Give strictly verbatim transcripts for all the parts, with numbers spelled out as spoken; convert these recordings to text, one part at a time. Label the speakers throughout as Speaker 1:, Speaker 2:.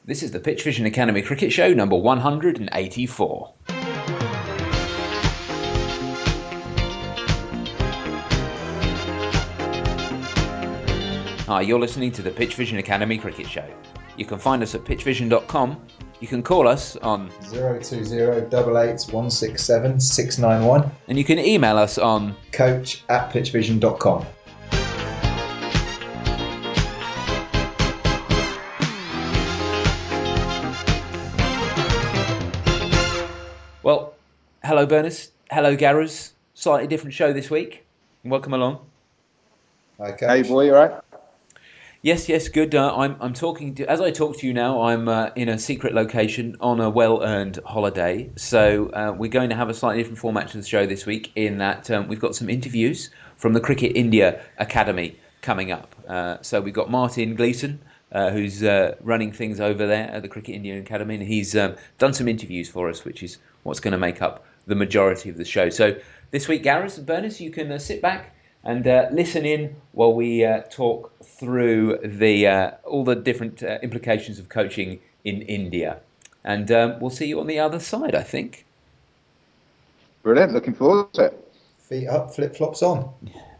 Speaker 1: This is the Pitch Vision Academy Cricket Show number one hundred eighty-four. Hi, you're listening to the Pitch Vision Academy Cricket Show. You can find us at pitch vision dot com. You can call us on
Speaker 2: zero two zero, eight eight, one six seven, six nine one.
Speaker 1: And you can email us on
Speaker 2: coach at pitch vision dot com.
Speaker 1: Well, hello Berners, hello Garrus. Slightly different show this week. Welcome along.
Speaker 2: Hi, Coach.
Speaker 3: Hey boy, you alright?
Speaker 1: Yes, yes, good. Uh, I'm I'm talking to as I talk to you now. I'm uh, in a secret location on a well-earned holiday. So uh, we're going to have a slightly different format to the show this week. In that um, we've got some interviews from the Cricket India Academy coming up. Uh, so we've got Martin Gleeson, uh, who's uh, running things over there at the Cricket India Academy, and he's um, done some interviews for us, which is what's going to make up the majority of the show. So this week, Gareth and Berners, you can uh, sit back and uh, listen in while we uh, talk through the uh, all the different uh, implications of coaching in India. And um, we'll see you on the other side, I think.
Speaker 3: Brilliant, looking forward to it.
Speaker 2: Feet up, flip-flops on.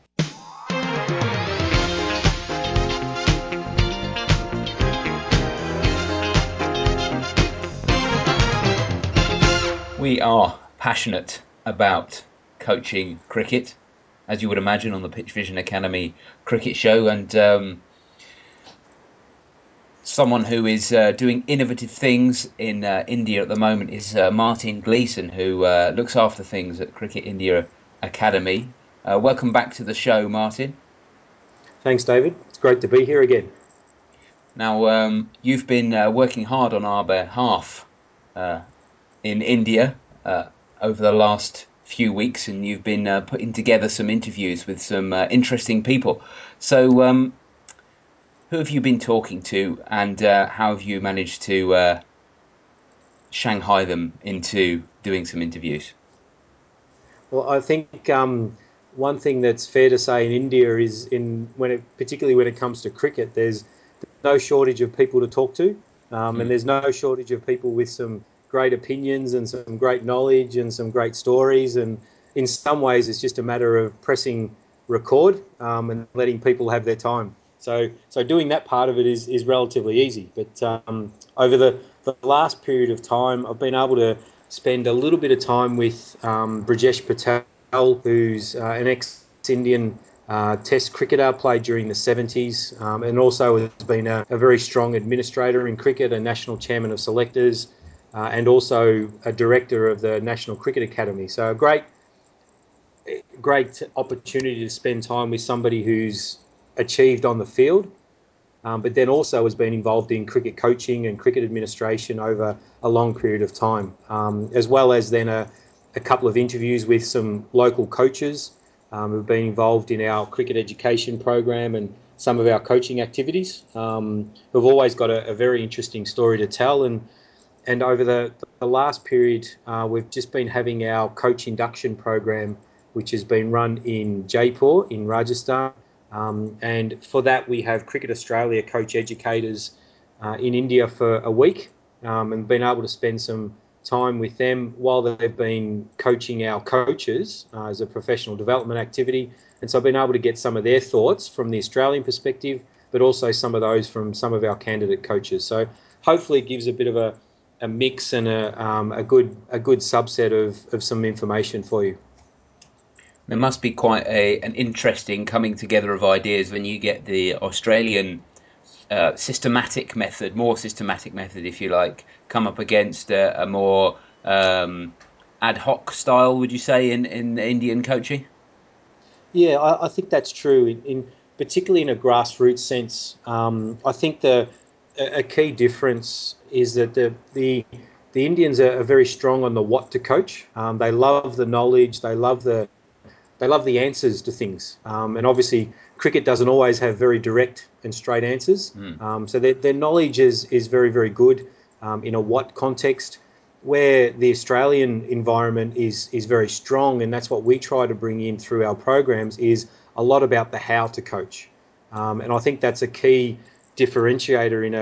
Speaker 1: We are passionate about coaching cricket, as you would imagine, on the Pitch Vision Academy Cricket Show, and um, someone who is uh, doing innovative things in uh, India at the moment is uh, Martin Gleeson, who uh, looks after things at Cricket India Academy. Uh, welcome back to the show, Martin.
Speaker 4: Thanks, David. It's great to be here again.
Speaker 1: Now, um, you've been uh, working hard on our behalf uh, in India uh, over the last few weeks, and you've been uh, putting together some interviews with some uh, interesting people. So, um, who have you been talking to, and uh, how have you managed to uh, Shanghai them into doing some interviews?
Speaker 4: Well, I think um, one thing that's fair to say in India is, in when it, particularly when it comes to cricket, there's no shortage of people to talk to, um,
Speaker 1: Mm.
Speaker 4: and there's no shortage of people with some great opinions and some great knowledge and some great stories. And in some ways, it's just a matter of pressing record um, and letting people have their time. So, so doing that part of it is, is relatively easy. But um, over the, the last period of time, I've been able to spend a little bit of time with um, Brajesh Patel, who's uh, an ex-Indian uh, Test cricketer, played during the seventies, um, and also has been a, a very strong administrator in cricket, a national chairman of selectors, uh, and also a director of the National Cricket Academy. So a great, great opportunity to spend time with somebody who's achieved on the field, um, but then also has been involved in cricket coaching and cricket administration over a long period of time, um, as well as then a, a couple of interviews with some local coaches um, who've been involved in our cricket education program and some of our coaching activities, um, who've always got a, a very interesting story to tell. And and over the, the last period, uh, we've just been having our coach induction program, which has been run in Jaipur in Rajasthan. Um, and for that, we have Cricket Australia coach educators uh, in India for a week, um, and been able to spend some time with them while they've been coaching our coaches uh, as a professional development activity. And so I've been able to get some of their thoughts from the Australian perspective, but also some of those from some of our candidate coaches. So hopefully it gives a bit of a, a mix and a, um, a good a good subset of, of some information for you.
Speaker 1: There must be quite a an interesting coming together of ideas when you get the Australian uh, systematic method, more systematic method, if you like, come up against a, a more um, ad hoc style, would you say, in, in Indian coaching?
Speaker 4: Yeah, I, I think that's true. In, in particularly in a grassroots sense, um, I think the a, a key difference is that the the the Indians are, are very strong on the what to coach. Um, they love the knowledge. They love the they love the answers to things. Um, and obviously, cricket doesn't always have very direct and straight answers.
Speaker 1: Mm.
Speaker 4: Um, so their, their knowledge is is very very good um, in a what context. Where the Australian environment is is very strong, and that's what we try to bring in through our programs, is a lot about the how to coach. Um, and I think that's a key differentiator in a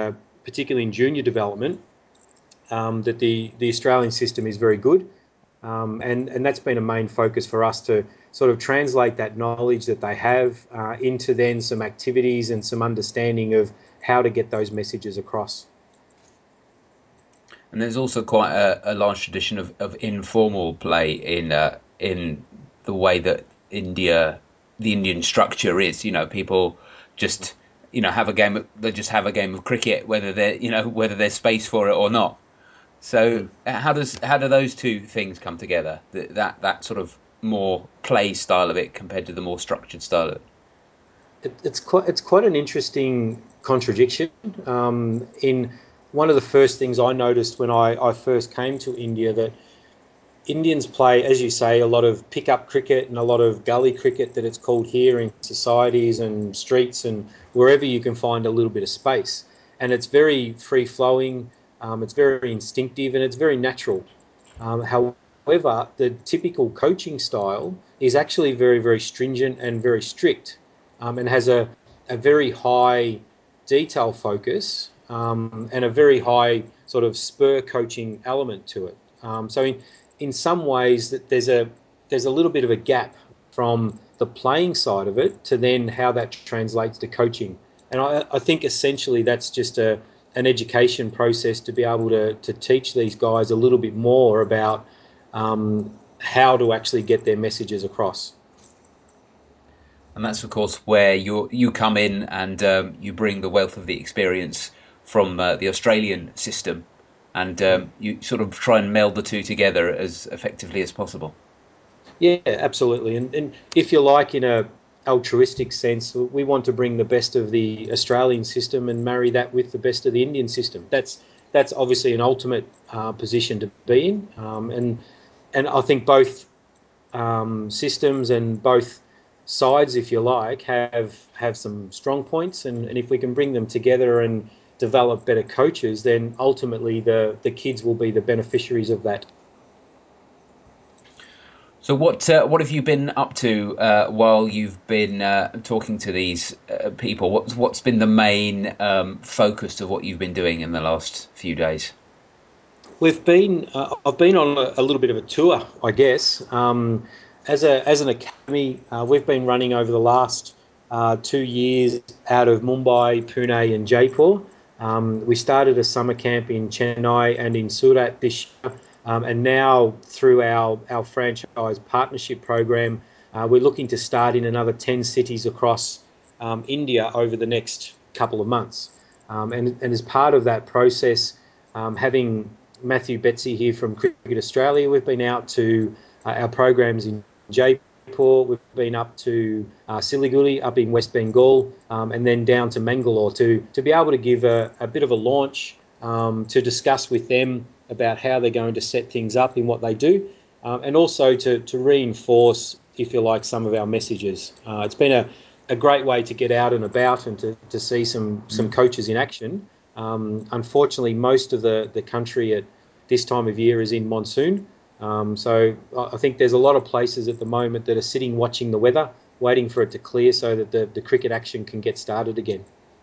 Speaker 4: particularly in junior development, um, that the, the Australian system is very good. Um, and, and that's been a main focus for us to sort of translate that knowledge that they have uh, into then some activities and some understanding of how to get those messages across.
Speaker 1: And there's also quite a, a large tradition of, of informal play in uh, in the way that India, the Indian structure is. You know, people just you know have a game. Of, they just have a game of cricket, whether they you know whether there's space for it or not. So how does how do those two things come together? That that, that sort of more play style of it compared to the more structured style of it.
Speaker 4: It, it's quite it's quite an interesting contradiction. Um, in one of the first things I noticed when I, I first came to India, that Indians play, as you say, a lot of pick-up cricket and a lot of gully cricket that it's called here in societies and streets and wherever you can find a little bit of space. And it's very free-flowing, um, it's very instinctive, and it's very natural. Um, however, the typical coaching style is actually very, very stringent and very strict, um, and has a, a very high detail focus um, and a very high sort of spur coaching element to it. Um, so in in some ways that there's a there's a little bit of a gap from the playing side of it to then how that translates to coaching. And I, I think essentially that's just a an education process to be able to to teach these guys a little bit more about um, how to actually get their messages across.
Speaker 1: And that's of course where you you come in and um, you bring the wealth of the experience from uh, the Australian system, and um, you sort of try and meld the two together as effectively as possible.
Speaker 4: Yeah, absolutely. And, and if you like, in a altruistic sense, we want to bring the best of the Australian system and marry that with the best of the Indian system. That's that's obviously an ultimate uh, position to be in, um, and and I think both um, systems and both sides, if you like, have have some strong points, and, and if we can bring them together and develop better coaches, then ultimately the the kids will be the beneficiaries of that.
Speaker 1: So what uh, what have you been up to uh, while you've been uh, talking to these uh, people? What's what's been the main um, focus of what you've been doing in the last few days?
Speaker 4: We've been, uh, I've been on a, a little bit of a tour, I guess. Um, as a as an academy, uh, we've been running over the last uh, two years out of Mumbai, Pune, and Jaipur. Um, we started a summer camp in Chennai and in Surat this year, um, and now through our our franchise partnership program, uh, we're looking to start in another ten cities across um, India over the next couple of months. Um, and, and as part of that process, um, having Matthew Betsy here from Cricket Australia, we've been out to uh, our programs in Jaipur, we've been up to uh, Siliguri, up in West Bengal, um, and then down to Mangalore to, to be able to give a, a bit of a launch um, to discuss with them about how they're going to set things up in what they do, um, and also to, to reinforce, if you like, some of our messages. Uh, it's been a, a great way to get out and about and to, to see some, some coaches in action. Um, unfortunately, most of the, the country at this time of year is in monsoon. Um, so I think there's a lot of places at the moment that are sitting watching the weather, waiting for it to clear so that the, the cricket action can get started again.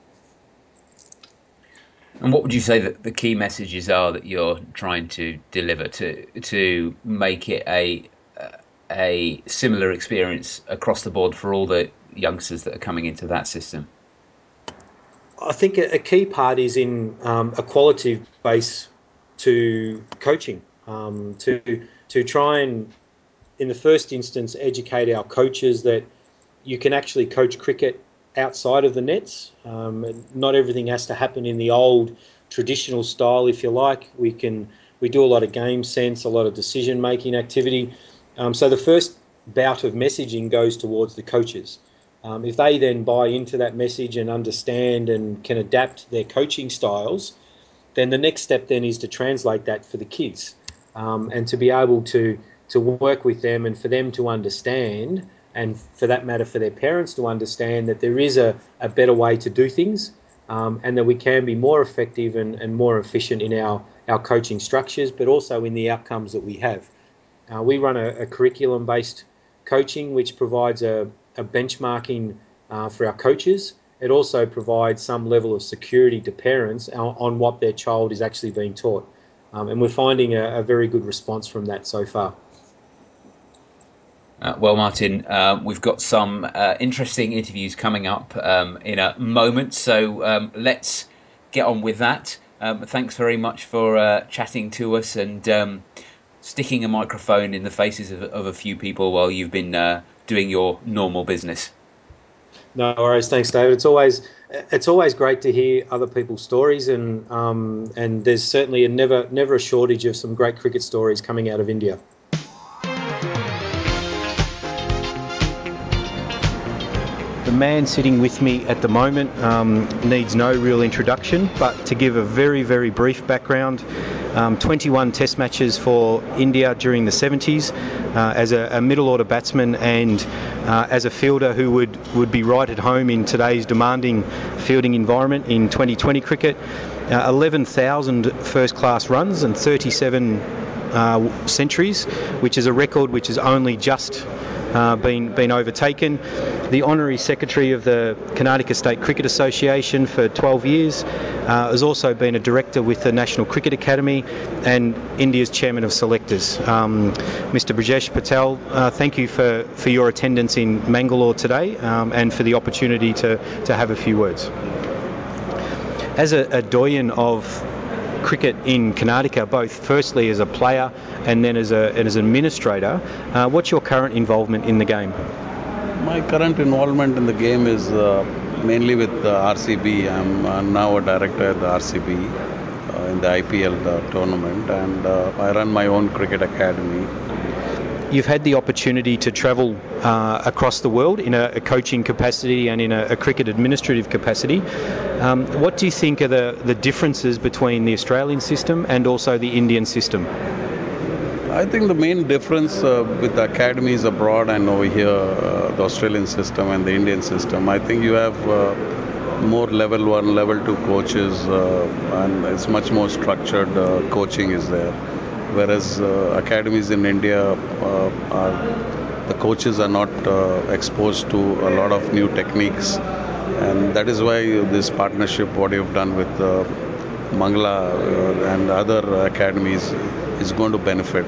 Speaker 1: And what would you say that the key messages are that you're trying to deliver to to make it a a similar experience across the board for all the youngsters that are coming into that system?
Speaker 4: I think a, a key part is in um, a qualitative base to coaching, um, to to try and, in the first instance, educate our coaches that you can actually coach cricket outside of the nets. Um, not everything has to happen in the old traditional style, if you like. We can we do a lot of game sense, a lot of decision making activity. Um, so the first bout of messaging goes towards the coaches. Um, if they then buy into that message and understand and can adapt their coaching styles, then the next step then is to translate that for the kids, um, and to be able to to work with them and for them to understand, and for that matter for their parents to understand that there is a, a better way to do things, um, and that we can be more effective and, and more efficient in our, our coaching structures, but also in the outcomes that we have. Uh, we run a, a curriculum-based coaching which provides a, a benchmarking uh, for our coaches, it also provides some level of security to parents on, on what their child is actually being taught. Um, and we're finding a, a very good response from that so far.
Speaker 1: Uh, well, Martin, uh, we've got some uh, interesting interviews coming up um, in a moment, so um, let's get on with that. Um, thanks very much for uh, chatting to us and um, sticking a microphone in the faces of, of a few people while you've been uh, doing your normal business.
Speaker 4: No worries, thanks, David. It's always it's always great to hear other people's stories, and um, and there's certainly a never never a shortage of some great cricket stories coming out of India. The man sitting with me at the moment um, needs no real introduction, but to give a very, very brief background, um, twenty-one test matches for India during the seventies uh, as a, a middle order batsman and uh, as a fielder who would, would be right at home in today's demanding fielding environment in twenty twenty cricket, uh, eleven thousand first-class runs and thirty-seven uh, centuries, which is a record which has only just Uh, been been overtaken. The Honorary Secretary of the Karnataka State Cricket Association for twelve years, uh, has also been a director with the National Cricket Academy and India's Chairman of Selectors. Um, Mister Brajesh Patel, uh, thank you for, for your attendance in Mangalore today um, and for the opportunity to, to have a few words. As a, a doyen of cricket in Karnataka, both firstly as a player and then as, a, as an administrator, uh, what's your current involvement in the game?
Speaker 5: My current involvement in the game is uh, mainly with the R C B. I'm uh, now a director at the R C B uh, in the I P L uh, tournament, and uh, I run my own cricket academy.
Speaker 4: You've had the opportunity to travel uh, across the world in a, a coaching capacity and in a, a cricket administrative capacity. Um, what do you think are the, the differences between the Australian system and also the Indian system?
Speaker 5: I think the main difference uh, with the academies abroad and over here, uh, the Australian system and the Indian system, I think you have uh, more level one, level two coaches, uh, and it's much more structured uh, coaching is there. Whereas uh, academies in India, uh, are, the coaches are not uh, exposed to a lot of new techniques, and that is why this partnership, what you've done with uh, Mangala uh, and other academies, is going to benefit.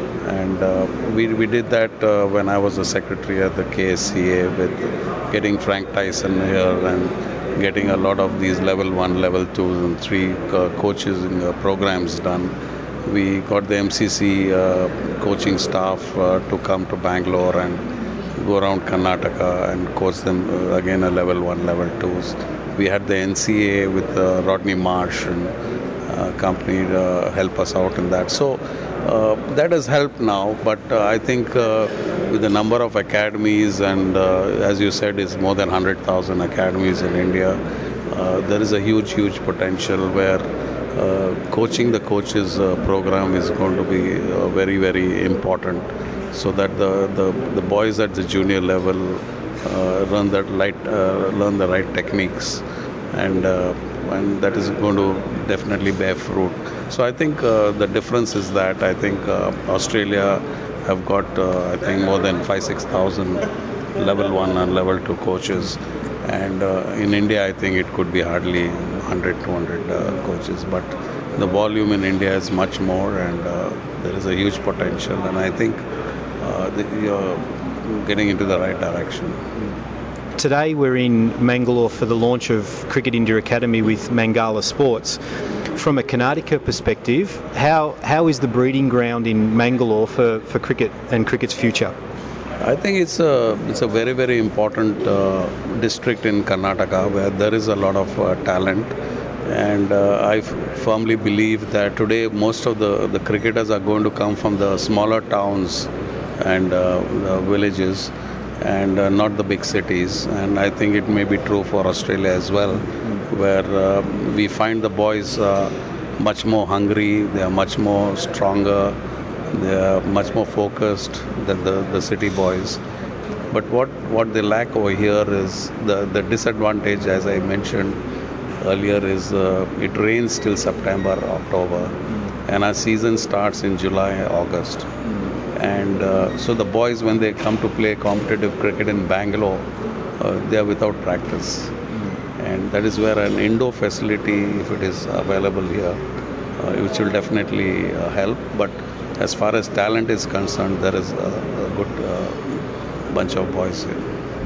Speaker 5: And uh, we we did that uh, when I was a secretary at the K S C A with getting Frank Tyson here and getting a lot of these level one, level two, and three uh, coaches in the programs done. We got the M C C uh, coaching staff uh, to come to Bangalore and go around Karnataka and coach them uh, again a level one, level twos. We had the N C A A with uh, Rodney Marsh and uh, company uh, help us out in that. So uh, that has helped now, but uh, I think uh, with the number of academies and uh, as you said, is more than one hundred thousand academies in India. Uh, there is a huge, huge potential where uh, coaching the coaches uh, program is going to be uh, very, very important, so that the, the, the boys at the junior level uh, learn that right, uh, learn the right techniques, and uh, and that is going to definitely bear fruit. So I think uh, the difference is that I think uh, Australia have got uh, I think more than five, six thousand level one and level two coaches, and uh, in India I think it could be hardly one hundred, two hundred uh, coaches, but the volume in India is much more, and uh, there is a huge potential, and I think uh, the, you're getting into the right direction.
Speaker 4: Today we're in Mangalore for the launch of Cricket India Academy with Mangala Sports. From a Karnataka perspective, how how is the breeding ground in Mangalore for, for cricket and cricket's future?
Speaker 5: I think it's a it's a very very important uh, district in Karnataka where there is a lot of uh, talent, and uh, I f- firmly believe that today most of the, the cricketers are going to come from the smaller towns and uh, the villages, and uh, not the big cities. And I think it may be true for Australia as well, where uh, we find the boys uh, much more hungry, they are much more stronger, they are much more focused than the, the city boys. But what, what they lack over here is the, the disadvantage, as I mentioned earlier, is uh, it rains till September, October, and our season starts in July, August. And uh, so the boys, when they come to play competitive cricket in Bangalore, uh, they are without practice. and that is where an indoor facility, if it is available here, uh, which will definitely uh, help. But as far as talent is concerned, there is a, a good uh, bunch of boys here.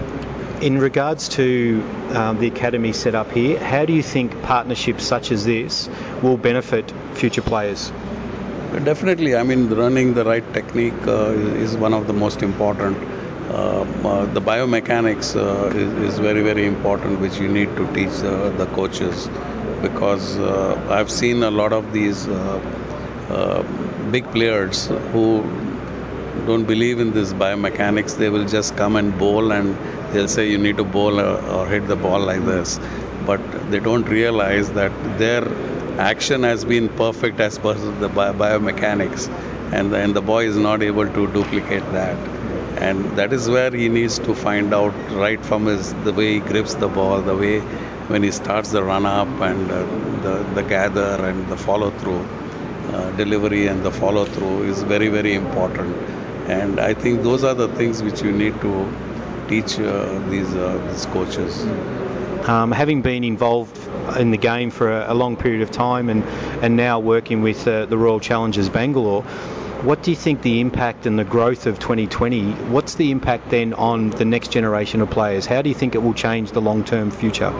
Speaker 4: In regards to um, the academy set up here, how do you think partnerships such as this will benefit future players?
Speaker 5: Definitely, I mean, running the right technique uh, is one of the most important. Uh, uh, the biomechanics uh, is, is very, very important, which you need to teach uh, the coaches, because uh, I've seen a lot of these uh, uh, big players who don't believe in this biomechanics. They will just come and bowl, and they'll say you need to bowl or, or hit the ball like this, but they don't realize that their action has been perfect as per the bi- biomechanics, and, and the boy is not able to duplicate that. And that is where he needs to find out right from his the way he grips the ball, the way when he starts the run up, and uh, the, the gather and the follow through, uh, delivery and the follow through is very, very important. And I think those are the things which you need to teach uh, these, uh, these coaches.
Speaker 4: Um, having been involved in the game for a, a long period of time and, and now working with uh, the Royal Challengers Bangalore, what do you think the impact and the growth of twenty twenty, what's the impact then on the next generation of players? How do you think it will change the long-term future?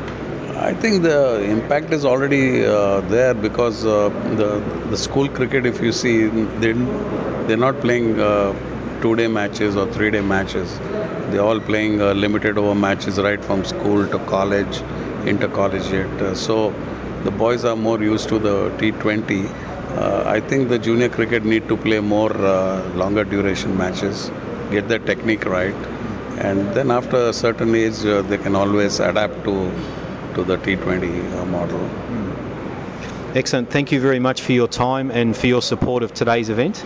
Speaker 5: I think the impact is already uh, there, because uh, the the school cricket, if you see, they they're not playing uh, two-day matches or three-day matches. They're all playing uh, limited over matches right from school to college, intercollegiate. Uh, so the boys are more used to the T twenty. Uh, I think the junior cricket need to play more uh, longer duration matches, get their technique right, and then after a certain age, uh, they can always adapt to to the T twenty uh, model.
Speaker 4: Excellent. Thank you very much for your time and for your support of today's event.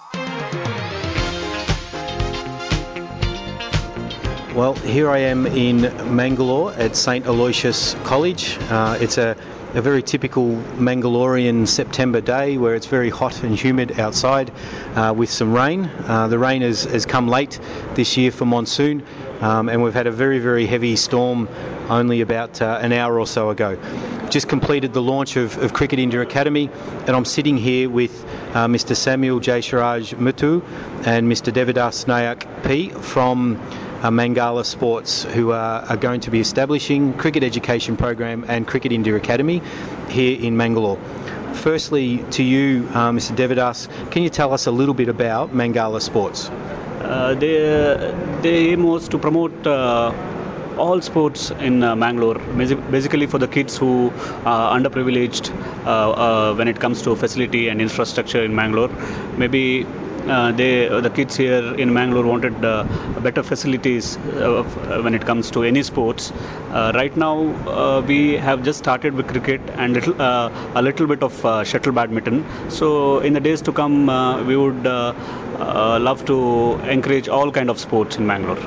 Speaker 4: Well, here I am in Mangalore at Saint Aloysius College. Uh, it's a, a very typical Mangalorean September day where it's very hot and humid outside uh, with some rain. Uh, the rain has, has come late this year for monsoon, um, and we've had a very, very heavy storm only about uh, an hour or so ago. Just completed the launch of, of Cricket India Academy, and I'm sitting here with uh, Mister Samuel Jaisharaj Muthu and Mister Devidas Nayak P from Uh, Mangala Sports, who are, are going to be establishing Cricket Education Program and Cricket India Academy here in Mangalore. Firstly, to you, uh, Mister Devidas, can you tell us a little bit about Mangala Sports?
Speaker 6: Uh, they, they aim was to promote uh, all sports in uh, Mangalore, basically for the kids who are underprivileged uh, uh, when it comes to facility and infrastructure in Mangalore. Maybe Uh, they, uh, the kids here in Mangalore wanted uh, better facilities uh, when it comes to any sports. Uh, right now, uh, we have just started with cricket and little, uh, a little bit of uh, shuttle badminton. So, in the days to come, uh, we would uh, uh, love to encourage all kind of sports in Mangalore.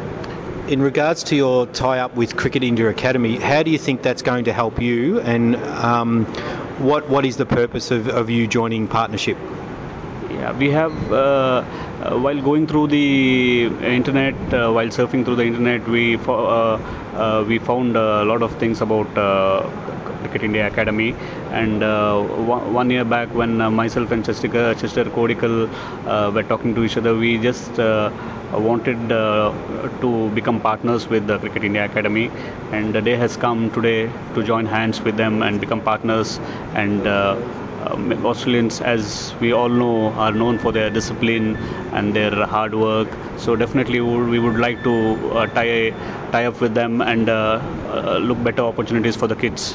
Speaker 4: In regards to your tie-up with Cricket India Academy, how do you think that's going to help you, and um, what what is the purpose of, of you joining partnership?
Speaker 6: Yeah, we have, uh, uh, while going through the internet, uh, while surfing through the internet, we fo- uh, uh, we found a lot of things about uh, Cricket India Academy. And uh, one, one year back, when uh, myself and Chester, Chester Kodikal uh, were talking to each other, we just uh, wanted uh, to become partners with the Cricket India Academy. And the day has come today to join hands with them and become partners. And uh, Um, Australians, as we all know, are known for their discipline and their hard work. So definitely we would like to uh, tie tie up with them and uh, uh, look better opportunities for the kids.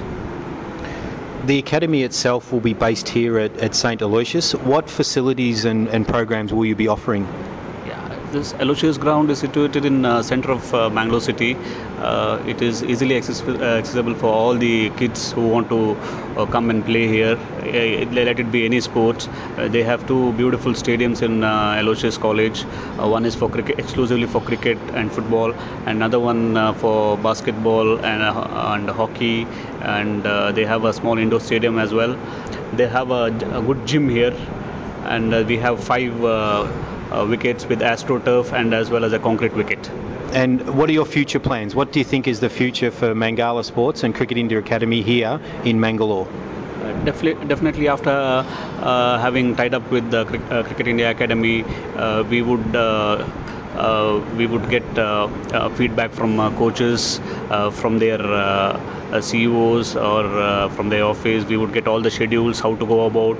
Speaker 4: The academy itself will be based here at, at Saint Aloysius. What facilities and, and programs will you be offering?
Speaker 6: This Aloysius ground is situated in uh, center of uh, Mangalore city. Uh, it is easily accessible, uh, accessible for all the kids who want to uh, come and play here. Uh, let it be any sports. Uh, they have two beautiful stadiums in uh, Aloysius College. Uh, one is for cricket, exclusively for cricket and football. Another one uh, for basketball and, uh, and hockey. And uh, they have a small indoor stadium as well. They have a, a good gym here, and uh, we have five Uh, Uh, wickets with AstroTurf and as well as a concrete wicket.
Speaker 4: And what are your future plans? What do you think is the future for Mangala Sports and Cricket India Academy here in Mangalore?
Speaker 6: Uh, definitely, definitely after uh, uh, having tied up with the Cric- uh, Cricket India Academy, uh, we would uh, uh, we would get uh, uh, feedback from uh, coaches, uh, from their uh, uh, C E Os or uh, from their office. We would get all the schedules, how to go about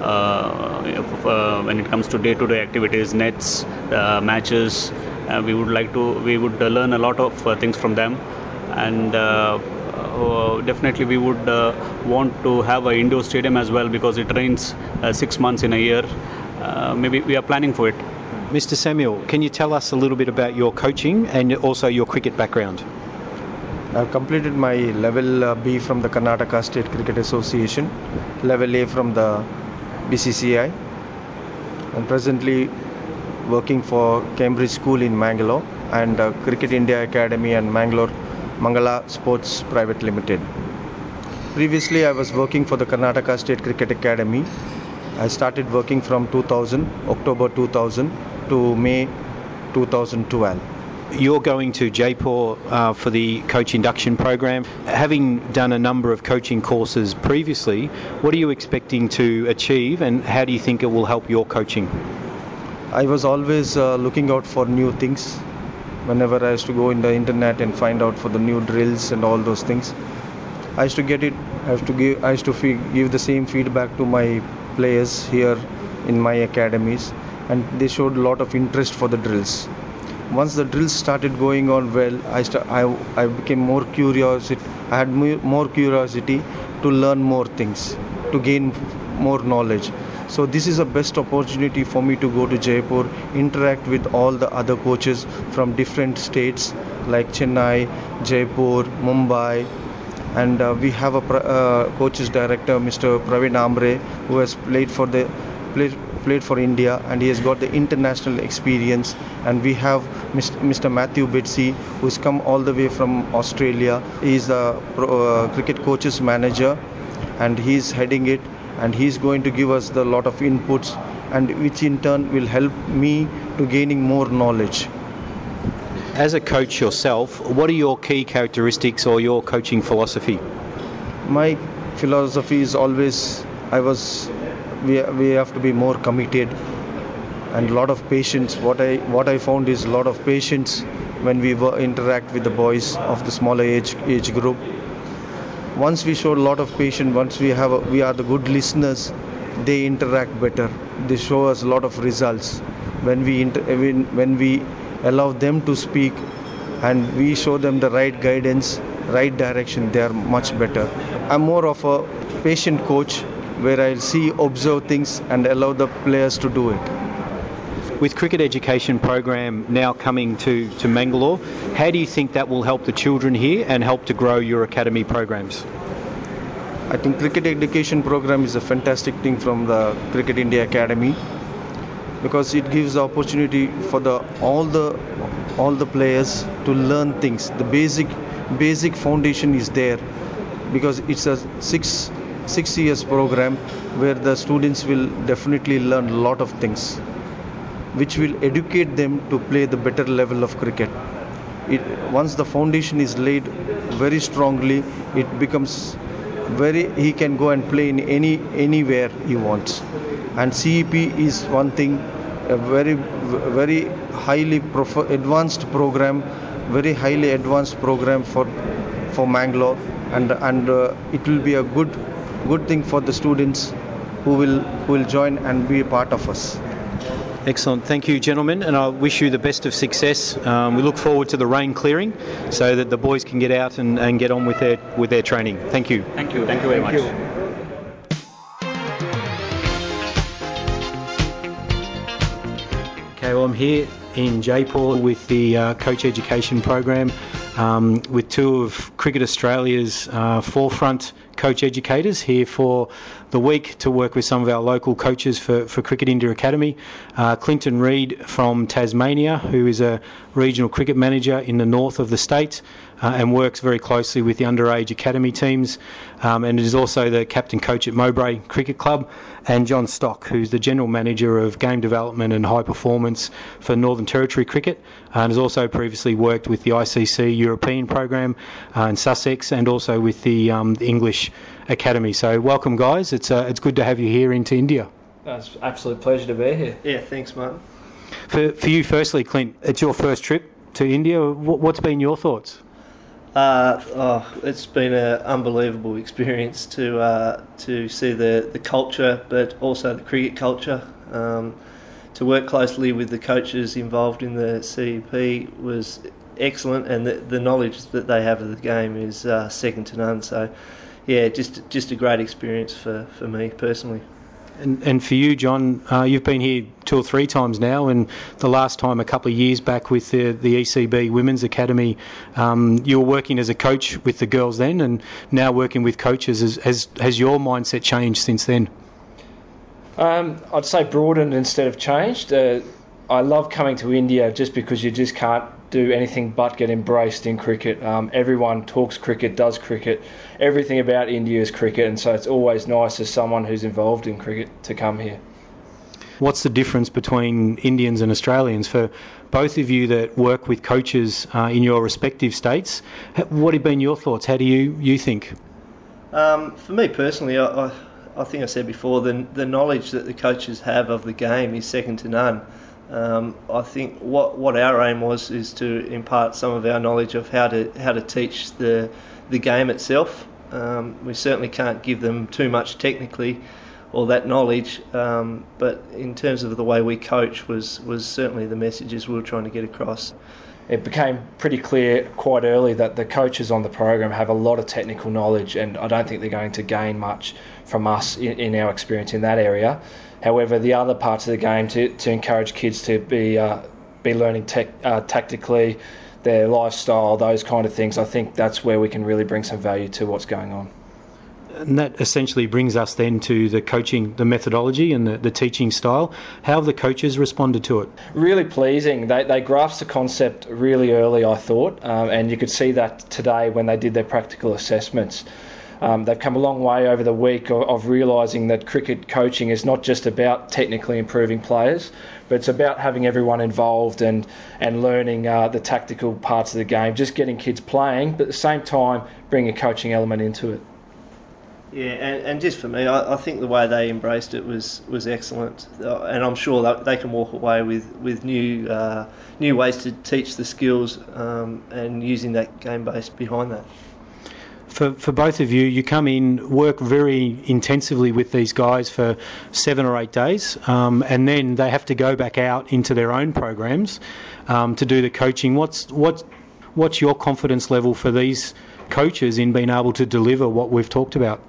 Speaker 6: uh, if, uh, when it comes to day-to-day activities, nets, uh, matches. Uh, we would like to, we would uh, learn a lot of uh, things from them, and uh, uh, definitely we would uh, want to have an indoor stadium as well, because it rains uh, six months in a year. Uh, maybe we are planning for it.
Speaker 4: Mister Samuel, can you tell us a little bit about your coaching and also your cricket background?
Speaker 7: I've completed my level uh, B from the Karnataka State Cricket Association, level A from the B C C I, and presently working for Cambridge School in Mangalore and uh, Cricket India Academy and Mangalore Mangala Sports Private Limited. Previously, I was working for the Karnataka State Cricket Academy. I started working from two thousand, October two thousand to May two thousand twelve.
Speaker 4: You're going to Jaipur uh, for the coach induction program. Having done a number of coaching courses previously, what are you expecting to achieve, and how do you think it will help your coaching?
Speaker 7: I was always uh, looking out for new things. Whenever I used to go in the internet and find out for the new drills and all those things, I used to get it. I used to give. I used to fe- give the same feedback to my players here in my academies, and they showed a lot of interest for the drills. Once the drills started going on well, I, st- I, I became more curious. I had more curiosity to learn more things, to gain more knowledge. So this is the best opportunity for me to go to Jaipur, interact with all the other coaches from different states like Chennai, Jaipur, Mumbai, and uh, we have a uh, coaches director, Mister Praveen Ambre, who has played for the played, played for India, and he has got the international experience. And we have Mister Matthew Bitsy, who has come all the way from Australia. He is the uh, cricket coaches manager, and he is heading it, and he is going to give us the lot of inputs, and which in turn will help me to gaining more knowledge.
Speaker 4: As a coach yourself, what are your key characteristics or your coaching philosophy?
Speaker 7: My philosophy is always, I was, we, we have to be more committed and a lot of patience. What I what I found is a lot of patience when we were, interact with the boys of the smaller age age group. Once we show a lot of patience, once we have a, we are the good listeners, they interact better. They show us a lot of results. When we inter, when, when we allow them to speak and we show them the right guidance, right direction, they are much better. I'm more of a patient coach where I'll see, observe things and allow the players to do it.
Speaker 4: With cricket education program now coming to, to Mangalore, how do you think that will help the children here and help to grow your academy programs?
Speaker 7: I think cricket education program is a fantastic thing from the Cricket India Academy, because it gives the opportunity for the all the all the players to learn things. The basic basic foundation is there, because it's a six six years program where the students will definitely learn a lot of things, which will educate them to play the better level of cricket. It, once the foundation is laid very strongly, it becomes very, he can go and play in any anywhere he wants. And C E P is one thing, a very very highly prof- advanced program, very highly advanced program for for Mangalore, and and uh, it will be a good good thing for the students who will who will join and be a part of us.
Speaker 4: Excellent. Thank you, gentlemen, and I wish you the best of success. Um, we look forward to the rain clearing so that the boys can get out and, and get on with their with their training. Thank you.
Speaker 6: Thank you. Thank you very much.
Speaker 4: Thank you. Okay, well, I'm here in Jaipur with the uh, Coach Education Program um, with two of Cricket Australia's uh, forefront coach educators here for the week to work with some of our local coaches for, for Cricket India Academy. Uh, Clinton Reid from Tasmania, who is a regional cricket manager in the north of the state. uh, and works very closely with the underage academy teams, um, and is also the captain coach at Mowbray Cricket Club, and John Stock, who's the general manager of game development and high performance for Northern Territory Cricket, and has also previously worked with the I C C European program uh, in Sussex, and also with the, um, the English Academy. So welcome, guys. It's uh, it's good to have you here into India.
Speaker 8: It's an absolute pleasure to be here.
Speaker 9: Yeah, thanks, Martin.
Speaker 4: For, for you, firstly, Clint, it's your first trip to India. What's been your thoughts?
Speaker 9: Uh, oh, it's been an unbelievable experience to uh, to see the, the culture, but also the cricket culture. Um, to work closely with the coaches involved in the C E P was excellent, and the, the knowledge that they have of the game is uh, second to none. So, yeah, just just a great experience for, for me personally.
Speaker 4: And, and for you, John, uh, you've been here two or three times now, and the last time a couple of years back with the, the E C B Women's Academy, um, you were working as a coach with the girls then, and now working with coaches. Has, has, has your mindset changed since then?
Speaker 8: Um, I'd say broadened instead of changed. Uh, I love coming to India just because you just can't do anything but get embraced in cricket. Um, everyone talks cricket, does cricket. Everything about India is cricket, and so it's always nice as someone who's involved in cricket to come here.
Speaker 4: What's the difference between Indians and Australians? For both of you that work with coaches uh, in your respective states, what have been your thoughts? How do you, you think?
Speaker 9: Um, for me personally, I, I, I think I said before, the, the knowledge that the coaches have of the game is second to none. Um, I think what what our aim was is to impart some of our knowledge of how to how to teach the the game itself. Um, we certainly can't give them too much technically or that knowledge, um, but in terms of the way we coach was was certainly the messages we were trying to get across.
Speaker 8: It became pretty clear quite early that the coaches on the program have a lot of technical knowledge, and I don't think they're going to gain much from us in, in our experience in that area. However, the other parts of the game to, to encourage kids to be uh, be learning tech, uh, tactically, their lifestyle, those kind of things, I think that's where we can really bring some value to what's going on.
Speaker 4: And that essentially brings us then to the coaching, the methodology and the, the teaching style. How have the coaches responded to it?
Speaker 8: Really pleasing. They they grasped the concept really early, I thought, um, and you could see that today when they did their practical assessments. Um, they've come a long way over the week of, of realising that cricket coaching is not just about technically improving players, but it's about having everyone involved and, and learning uh, the tactical parts of the game, just getting kids playing, but at the same time bringing a coaching element into it.
Speaker 9: Yeah, and, and just for me, I, I think the way they embraced it was, was excellent, uh, and I'm sure that they can walk away with with new uh, new ways to teach the skills um, and using that game base behind that.
Speaker 4: For for both of you, you come in, work very intensively with these guys for seven or eight days, um, and then they have to go back out into their own programs um, to do the coaching. What's what's what's your confidence level for these coaches in being able to deliver what we've talked about?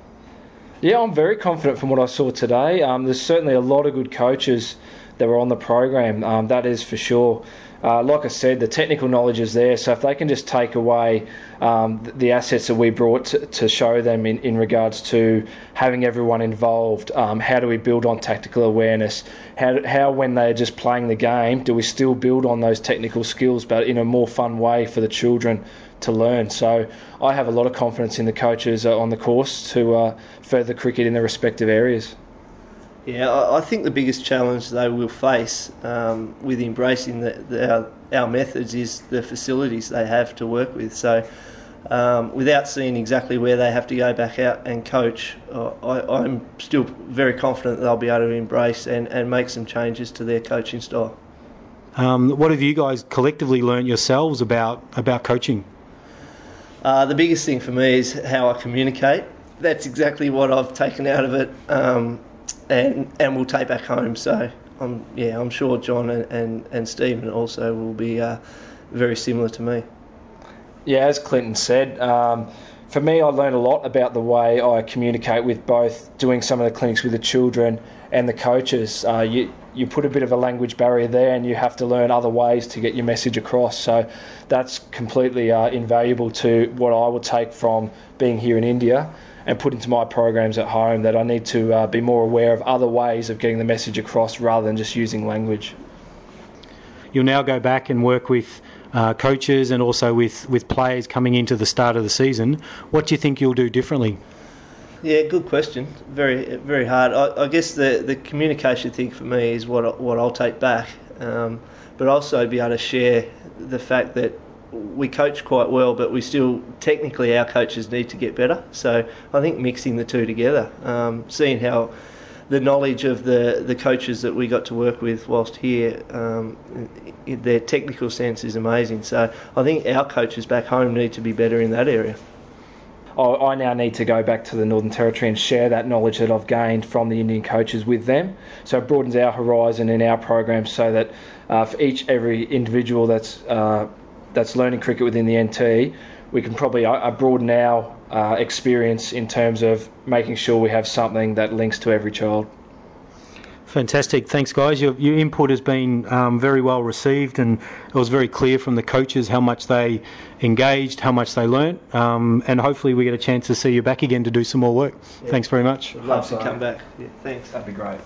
Speaker 8: Yeah, I'm very confident from what I saw today. Um, there's certainly a lot of good coaches that were on the program, um, that is for sure. Uh, like I said, the technical knowledge is there, so if they can just take away um, the, the assets that we brought to, to show them in, in regards to having everyone involved, um, how do we build on tactical awareness, how, how when they're just playing the game, do we still build on those technical skills but in a more fun way for the children to learn. So I have a lot of confidence in the coaches uh, on the course to uh, further cricket in their respective areas.
Speaker 9: Yeah, I think the biggest challenge they will face um, with embracing the, the, our, our methods is the facilities they have to work with. So um, without seeing exactly where they have to go back out and coach, uh, I, I'm still very confident that they'll be able to embrace and, and make some changes to their coaching style.
Speaker 4: Um, what have you guys collectively learnt yourselves about, about coaching?
Speaker 9: Uh, the biggest thing for me is how I communicate. That's exactly what I've taken out of it. Um, And, and we'll take back home. So I'm yeah I'm sure John and, and, and Stephen also will be uh, very similar to me.
Speaker 8: Yeah, as Clinton said, um, for me I learned a lot about the way I communicate with both doing some of the clinics with the children and the coaches. Uh, you you put a bit of a language barrier there and you have to learn other ways to get your message across. So that's completely uh, invaluable to what I would take from being here in India and put into my programs at home, that I need to uh, be more aware of other ways of getting the message across rather than just using language.
Speaker 4: You'll now go back and work with uh, coaches and also with, with players coming into the start of the season, what do you think you'll do differently?
Speaker 9: Yeah, good question. Very, very hard. I, I guess the, the communication thing for me is what what I'll take back, um, but also be able to share the fact that we coach quite well, but we still technically our coaches need to get better. So I think mixing the two together, um, seeing how the knowledge of the, the coaches that we got to work with whilst here, um, in their technical sense is amazing. So I think our coaches back home need to be better in that area.
Speaker 8: I now need to go back to the Northern Territory and share that knowledge that I've gained from the Indian coaches with them. So it broadens our horizon in our program so that uh, for each, every individual that's uh, that's learning cricket within the N T, we can probably uh, broaden our uh, experience in terms of making sure we have something that links to every child.
Speaker 4: Fantastic. Thanks, guys. Your, your input has been um, very well received, and it was very clear from the coaches how much they engaged, how much they learnt, um, and hopefully we get a chance to see you back again to do some more work. Yeah. Thanks very much.
Speaker 9: I'd love to come back. Yeah, thanks.
Speaker 8: That'd be great.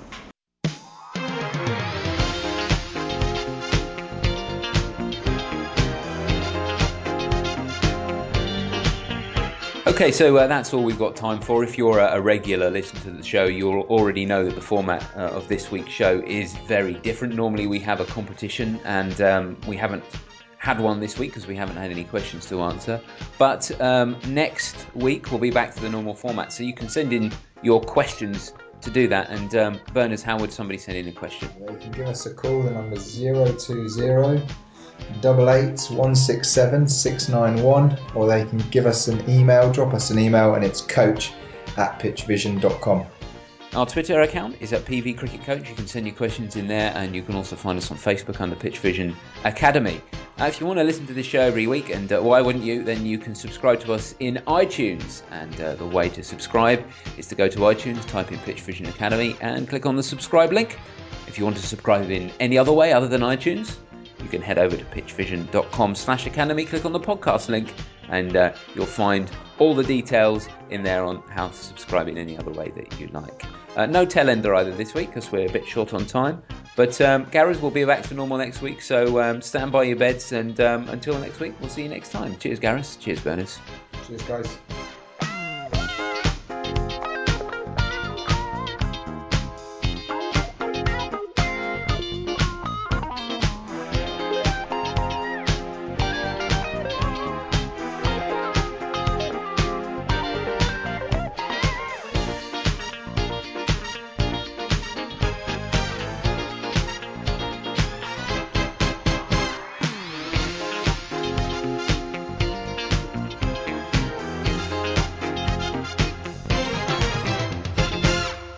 Speaker 1: Okay, so uh, that's all we've got time for. If you're a, a regular listener to the show, you'll already know that the format uh, of this week's show is very different. Normally we have a competition, and um, we haven't had one this week because we haven't had any questions to answer. But um, next week we'll be back to the normal format, so you can send in your questions to do that. And um, Berners, how would somebody send in a question?
Speaker 2: Yeah, you can give us a call. The number zero two zero double eight one six seven six nine one, or they can give us an email, drop us an email, and it's coach at pitchvision dot com.
Speaker 1: Our Twitter account is at P V Cricket Coach. You can send your questions in there, and you can also find us on Facebook under Pitch Vision Academy. Uh, if you want to listen to this show every week, and uh, why wouldn't you, then you can subscribe to us in iTunes. And uh, the way to subscribe is to go to iTunes, type in Pitch Vision Academy, and click on the subscribe link. If you want to subscribe in any other way other than iTunes, you can head over to pitchvision dot com slash academy, click on the podcast link, and uh, you'll find all the details in there on how to subscribe in any other way that you like. Uh, no tail ender either this week because we're a bit short on time. But um, Gareth will be back to normal next week, so um, stand by your beds, and um, until next week, we'll see you next time. Cheers, Gareth. Cheers, Berners.
Speaker 2: Cheers, guys.